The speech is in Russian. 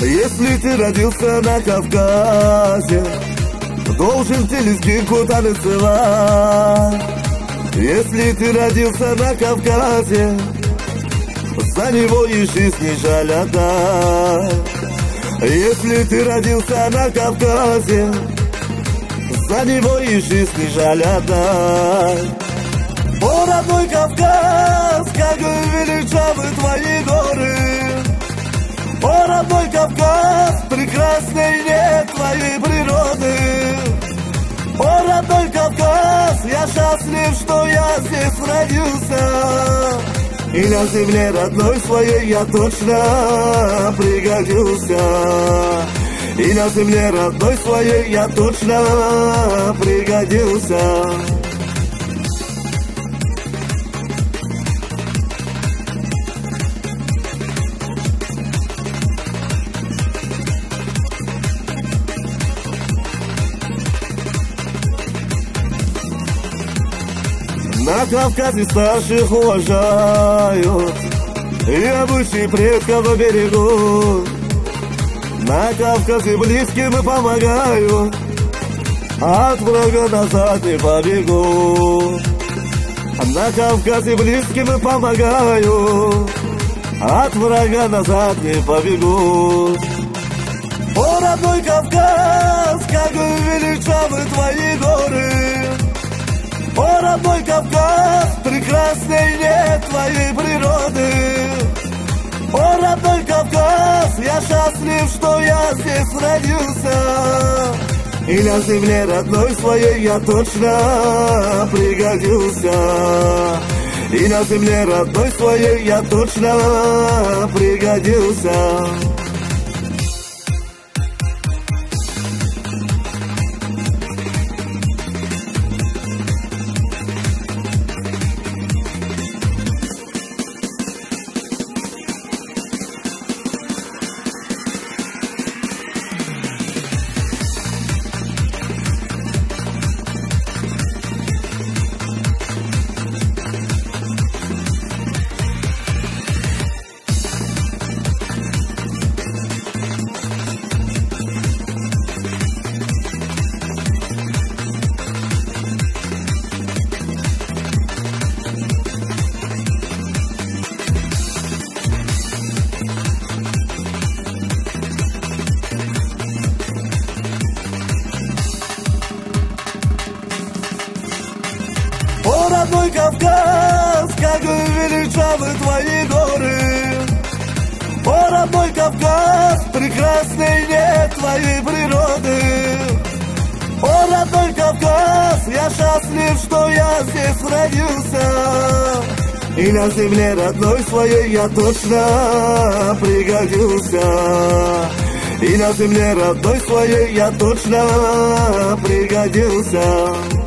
Если ты родился на Кавказе, должен ты лезгинку танцевать. Если ты родился на Кавказе, за него и жизнь не жаль отдать. Если ты родился на Кавказе, за него и жизнь не жаль отдать. О, родной Кавказ, как величавы твои горы! О, родной Кавказ, прекрасной нет твоей природы! О, родной Кавказ, я счастлив, что я здесь родился! И на земле родной своей я точно пригодился. И на земле родной своей я точно пригодился. На Кавказе старших уважают и обычаи предков берегут. На Кавказе близким помогают, от врага назад не побегу. На Кавказе близким помогаю, от врага назад не побегу. О, родной Кавказ, как величавы твои горы! О, родной Кавказ, прекрасной нет твоей природы! О, родной Кавказ, я счастлив, что я здесь родился. И на земле родной своей я точно пригодился. И на земле родной своей я точно пригодился. О, родной Кавказ, как величавы твои горы! О, родной Кавказ, прекрасной нет твоей природы! О, родной Кавказ, я счастлив, что я здесь родился. И на земле родной своей я точно пригодился. И на земле родной своей я точно пригодился.